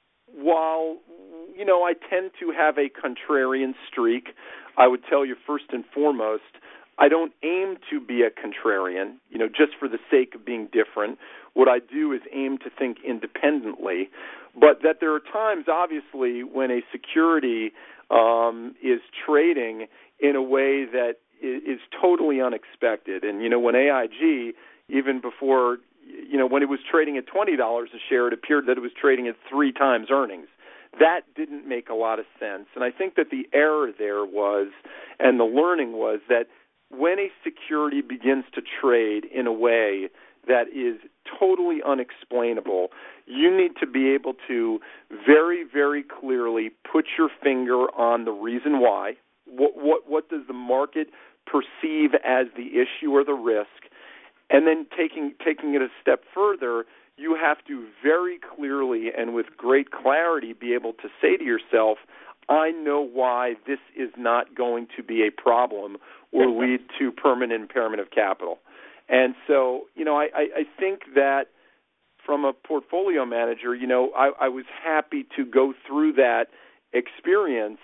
while, you know, I tend to have a contrarian streak, I would tell you first and foremost, I don't aim to be a contrarian, you know, just for the sake of being different. What I do is aim to think independently, but that there are times, obviously, when a security um, is trading in a way that is totally unexpected. And, you know, when A I G, even before, you know, when it was trading at twenty dollars a share, it appeared that it was trading at three times earnings. That didn't make a lot of sense. And I think that the error there was, and the learning was, that when a security begins to trade in a way that is totally unexplainable, you need to be able to very, very clearly put your finger on the reason why. What, what, what does the market perceive as the issue or the risk? And then taking taking it a step further, you have to very clearly and with great clarity be able to say to yourself, I know why this is not going to be a problem or lead to permanent impairment of capital. And so, you know, I, I think that from a portfolio manager, you know, I, I was happy to go through that experience.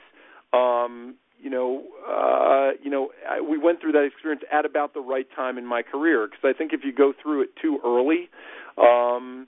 Um, you know, uh, you know, I, we went through that experience at about the right time in my career, because I think if you go through it too early, um,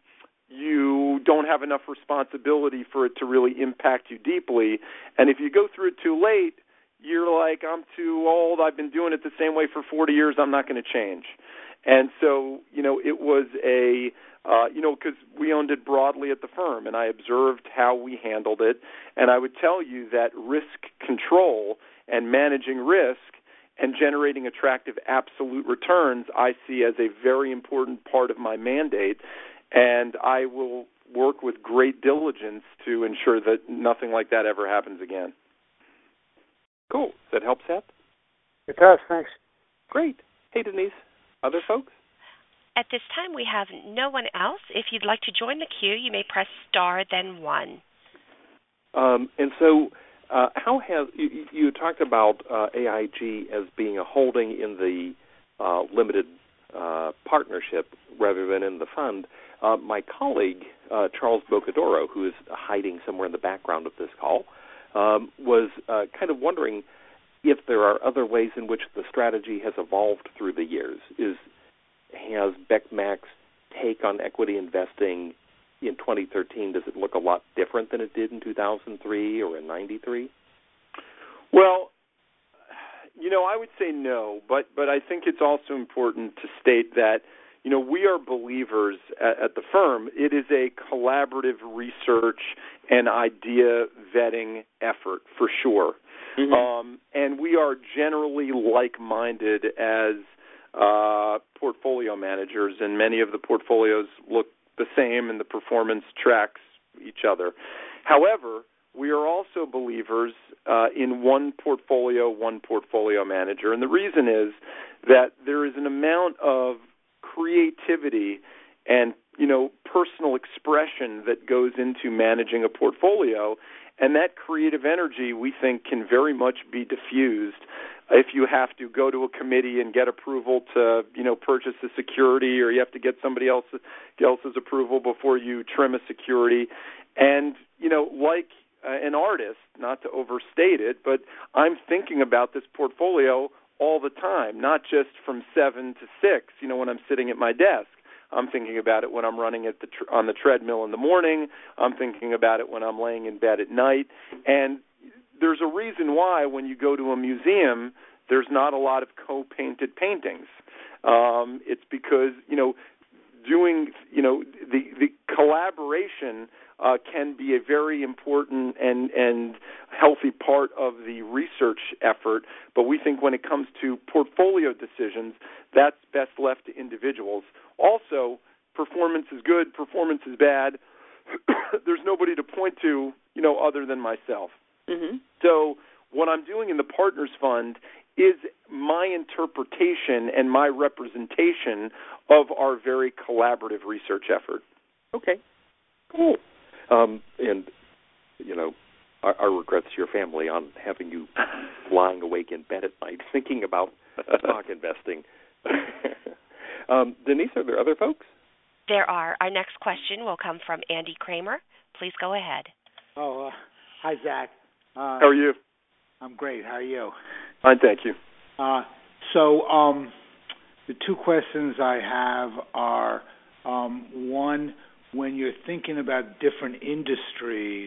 you don't have enough responsibility for it to really impact you deeply. And if you go through it too late, you're like, I'm too old, I've been doing it the same way for forty years, I'm not going to change. And so, you know, it was a, uh, you know, because we owned it broadly at the firm, and I observed how we handled it. And I would tell you that risk control and managing risk and generating attractive absolute returns I see as a very important part of my mandate. And I will work with great diligence to ensure that nothing like that ever happens again. Cool. Does that help, Seth? It does, thanks. Great. Hey, Denise, other folks? At this time, we have no one else. If you'd like to join the queue, you may press star, then one. Um, and so uh, how has, you, you talked about uh, A I G as being a holding in the uh, limited uh, partnership rather than in the fund. Uh, my colleague, uh, Charles Bocadoro, who is hiding somewhere in the background of this call, um, was uh, kind of wondering if there are other ways in which the strategy has evolved through the years. Is has BECMAC's take on equity investing in twenty thirteen, does it look a lot different than it did in two thousand three or in ninety-three? Well, you know, I would say no, but, but I think it's also important to state that, you know, we are believers at, at the firm. It is a collaborative research and idea vetting effort, for sure. Mm-hmm. Um, and we are generally like-minded as uh, portfolio managers, and many of the portfolios look the same and the performance tracks each other. However, we are also believers uh, in one portfolio, one portfolio manager. And the reason is that there is an amount of creativity and, you know, personal expression that goes into managing a portfolio, and that creative energy, we think, can very much be diffused if you have to go to a committee and get approval to, you know, purchase a security, or you have to get somebody else, else's approval before you trim a security. And, you know, like uh, an artist, not to overstate it, but I'm thinking about this portfolio all the time, not just from seven to six, you know, when I'm sitting at my desk. I'm thinking about it when I'm running at the tr- on the treadmill in the morning. I'm thinking about it when I'm laying in bed at night. And there's a reason why when you go to a museum, there's not a lot of co-painted paintings. Um, it's because, you know, doing, you know, the, the collaboration uh, can be a very important and, and healthy part of the research effort. But we think when it comes to portfolio decisions, that's best left to individuals. Also, performance is good, performance is bad. There's nobody to point to, you know, other than myself. Mm-hmm. So what I'm doing in the Partners Fund is my interpretation and my representation of our very collaborative research effort. Okay, cool. Um, and you know, our, our regrets to your family on having you lying awake in bed at night thinking about stock investing. um, Denise, are there other folks? There are. Our next question will come from Andy Kramer. Please go ahead. Oh, uh, hi, Zach. Uh, How are you? I'm great. How are you? Fine, thank you. Uh, so um, the two questions I have are, um, one, when you're thinking about different industries,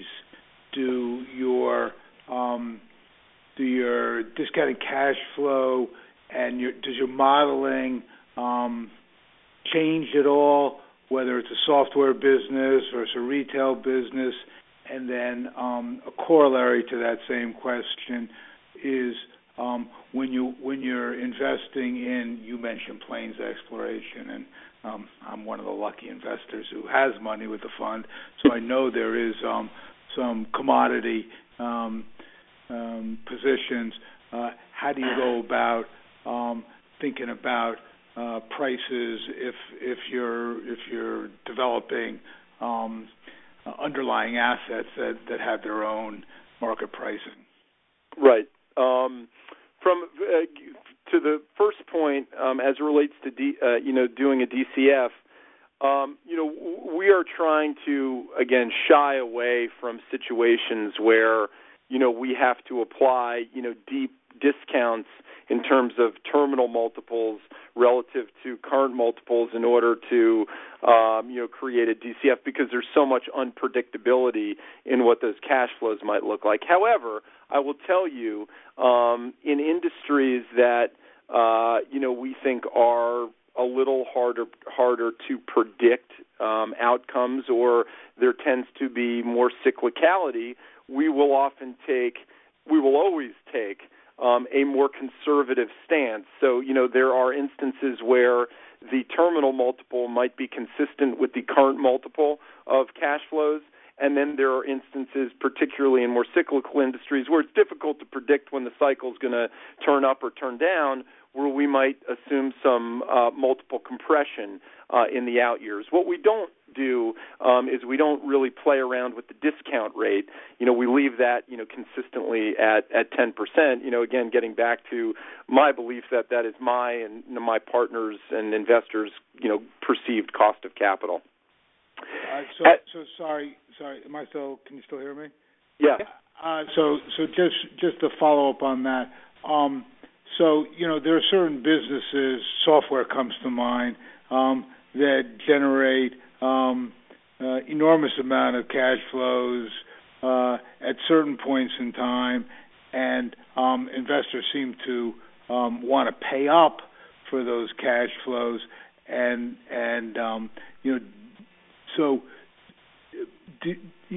do your um, do your discounted cash flow and your, does your modeling um, change at all, whether it's a software business or it's a retail business? And then um, a corollary to that same question is um, when you when you're investing in, you mentioned Plains Exploration, and um, I'm one of the lucky investors who has money with the fund, so I know there is um, some commodity um, um, positions. Uh, how do you go about um, thinking about uh, prices if if you're if you're developing um, Uh, underlying assets that, that have their own market pricing? Right. Um, from uh, to the first point, um, as it relates to D, uh, you know doing a D C F, um, you know we are trying to again shy away from situations where you know we have to apply you know deep discounts in terms of terminal multiples relative to current multiples in order to, um, you know, create a D C F because there's so much unpredictability in what those cash flows might look like. However, I will tell you, um, in industries that, uh, you know, we think are a little harder harder to predict um, outcomes, or there tends to be more cyclicality, we will often take, we will always take Um, a more conservative stance. So, you know, there are instances where the terminal multiple might be consistent with the current multiple of cash flows, and then there are instances, particularly in more cyclical industries, where it's difficult to predict when the cycle is going to turn up or turn down, where we might assume some uh, multiple compression uh, in the out years. What we don't do um, is we don't really play around with the discount rate. You know, we leave that, you know, consistently at, at ten percent, you know, again, getting back to my belief that that is my and you know, my partners and investors, you know, perceived cost of capital. Uh, so, at, so sorry, sorry, am I still, can you still hear me? Yeah. Uh, so, so just, just to follow up on that, um, so, you know, there are certain businesses, software comes to mind, um, that generate um, uh, enormous amount of cash flows uh, at certain points in time, and um, investors seem to um, want to pay up for those cash flows, and and um, you know, so do,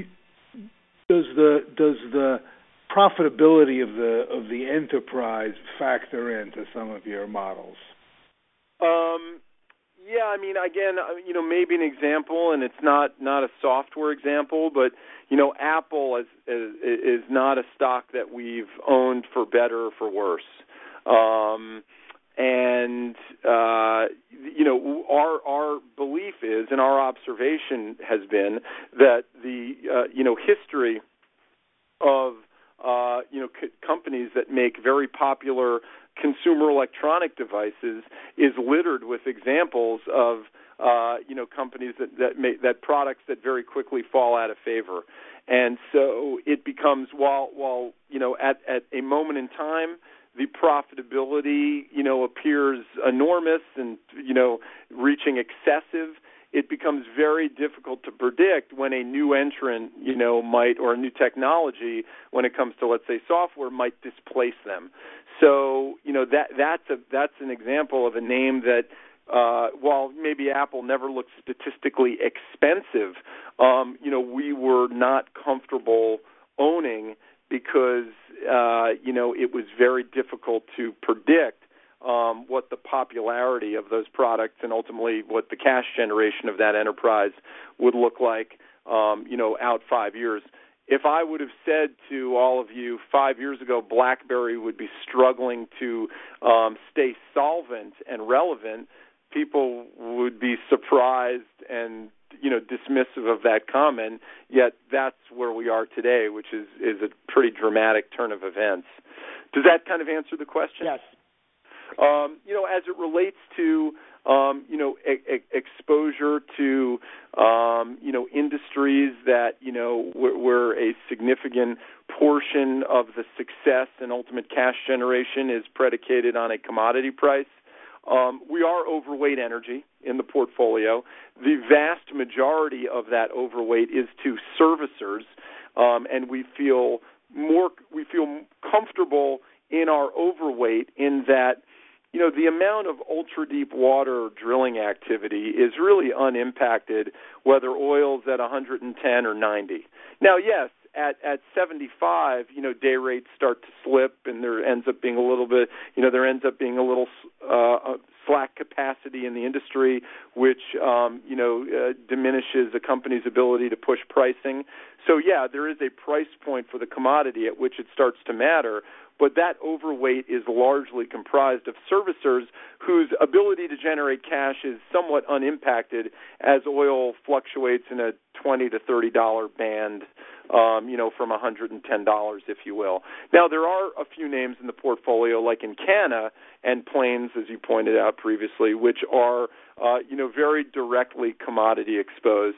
does the does the profitability of the of the enterprise factor into some of your models? Um. Yeah, I mean, again, you know, maybe an example, and it's not, not a software example, but, you know, Apple is, is, is not a stock that we've owned for better or for worse. Um, and, uh, you know, our, our belief is, and our observation has been, that the, uh, you know, history of, uh, you know, c- companies that make very popular consumer electronic devices is littered with examples of uh, you know companies that that, may, that products that very quickly fall out of favor, and so it becomes while while you know at at a moment in time the profitability you know appears enormous and you know reaching excessive. It becomes very difficult to predict when a new entrant, you know, might, or a new technology, when it comes to, let's say, software, might displace them. So, you know, that that's a that's an example of a name that, uh, while maybe Apple never looked statistically expensive, um, you know, we were not comfortable owning because, uh, you know, it was very difficult to predict Um, what the popularity of those products and ultimately what the cash generation of that enterprise would look like, um, you know, out five years. If I would have said to all of you five years ago BlackBerry would be struggling to um, stay solvent and relevant, people would be surprised and you know, dismissive of that comment, yet that's where we are today, which is, is a pretty dramatic turn of events. Does that kind of answer the question? Yes. Um, you know, as it relates to, um, you know, e- e- exposure to, um, you know, industries that, you know, where, where a significant portion of the success and ultimate cash generation is predicated on a commodity price, um, we are overweight energy in the portfolio. The vast majority of that overweight is to servicers, um, and we feel more, we feel comfortable in our overweight in that, you know, the amount of ultra-deep water drilling activity is really unimpacted whether oil's at one hundred ten or ninety. Now, yes, at at seventy-five, you know, day rates start to slip, and there ends up being a little bit, you know, there ends up being a little uh, slack capacity in the industry, which, um, you know, uh, diminishes a company's ability to push pricing. So, yeah, there is a price point for the commodity at which it starts to matter, but that overweight is largely comprised of servicers whose ability to generate cash is somewhat unimpacted as oil fluctuates in a twenty to thirty dollars band, um, you know, from one hundred ten dollars, if you will. Now, there are a few names in the portfolio, like Encana and Plains, as you pointed out previously, which are, uh, you know, very directly commodity exposed.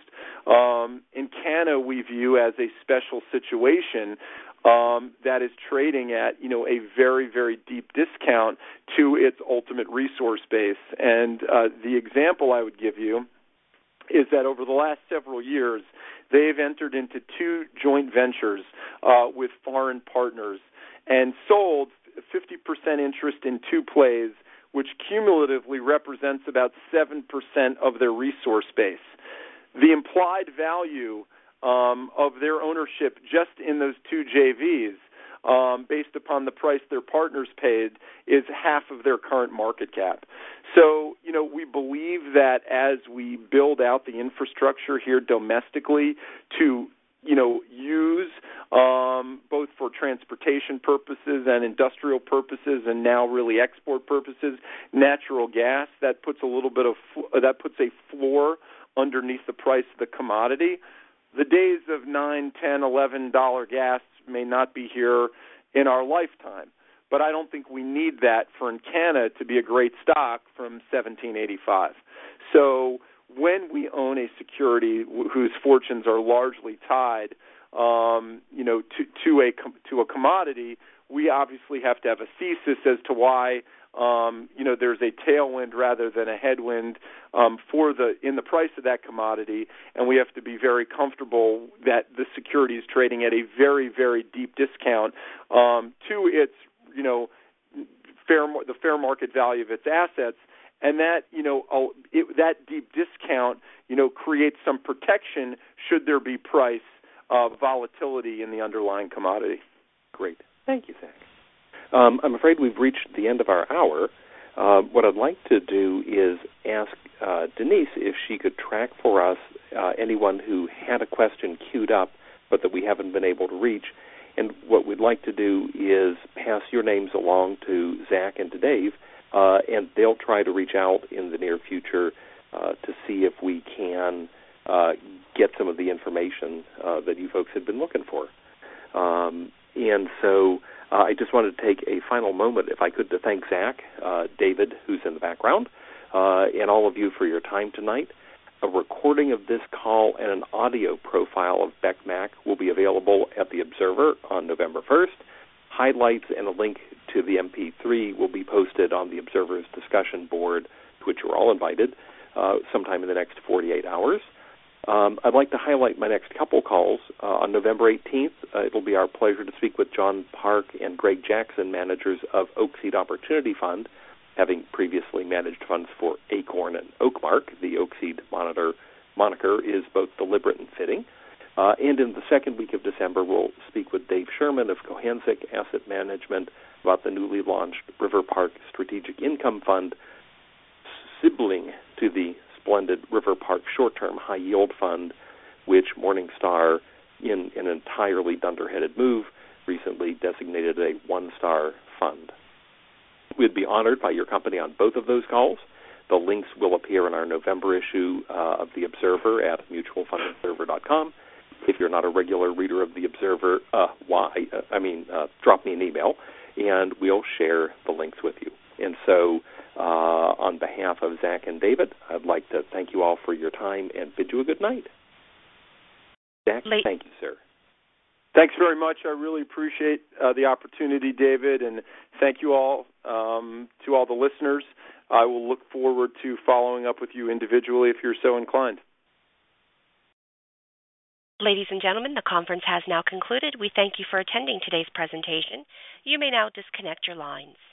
Um, Encana we view as a special situation Um, that is trading at, you know, a very, very deep discount to its ultimate resource base. And uh, the example I would give you is that over the last several years, they've entered into two joint ventures uh, with foreign partners and sold fifty percent interest in two plays, which cumulatively represents about seven percent of their resource base. The implied value Um, of their ownership just in those two J Vs, um, based upon the price their partners paid, is half of their current market cap. So, you know, we believe that as we build out the infrastructure here domestically to, you know, use um, both for transportation purposes and industrial purposes, and now really export purposes, natural gas, that puts a little bit of that puts a floor underneath the price of the commodity. The days of nine, ten, eleven dollar gas may not be here in our lifetime, but I don't think we need that for Encana to be a great stock from seventeen eighty-five. So when we own a security whose fortunes are largely tied, um, you know, to, to a to a commodity, we obviously have to have a thesis as to why. Um, you know, there's a tailwind rather than a headwind um, for the in the price of that commodity, and we have to be very comfortable that the security is trading at a very, very deep discount um, to its, you know, fair the fair market value of its assets, and that, you know, it, that deep discount, you know, creates some protection should there be price uh, volatility in the underlying commodity. Great, thank you, Zach. Um, I'm afraid we've reached the end of our hour. Uh, what I'd like to do is ask uh, Denise if she could track for us uh, anyone who had a question queued up but that we haven't been able to reach. And what we'd like to do is pass your names along to Zach and to Dave, uh, and they'll try to reach out in the near future uh, to see if we can uh, get some of the information uh, that you folks had been looking for. Um, and so... Uh, I just wanted to take a final moment, if I could, to thank Zach, uh, David, who's in the background, uh, and all of you for your time tonight. A recording of this call and an audio profile of Beck Mac will be available at the Observer on November first. Highlights and a link to the M P three will be posted on the Observer's discussion board, to which you're all invited, uh, sometime in the next forty-eight hours. Um, I'd like to highlight my next couple calls. Uh, on November eighteenth, uh, it will be our pleasure to speak with John Park and Greg Jackson, managers of Oakseed Opportunity Fund, having previously managed funds for Acorn and Oakmark. The Oakseed monitor, moniker is both deliberate and fitting. Uh, and in the second week of December, we'll speak with Dave Sherman of Cohanzic Asset Management about the newly launched River Park Strategic Income Fund, sibling to the splendid River Park Short-Term High Yield Fund, which Morningstar, in an entirely dunderheaded move, recently designated a one-star fund. We'd be honored by your company on both of those calls. The links will appear in our November issue uh, of The Observer at mutual fund observer dot com. If you're not a regular reader of The Observer, uh, why? Uh, I mean, uh, drop me an email, and we'll share the links with you. And so uh, on behalf of Zach and David, I'd like to thank you all for your time and bid you a good night. Zach, Late. Thank you, sir. Thanks very much. I really appreciate uh, the opportunity, David, and thank you all um, to all the listeners. I will look forward to following up with you individually if you're so inclined. Ladies and gentlemen, the conference has now concluded. We thank you for attending today's presentation. You may now disconnect your lines.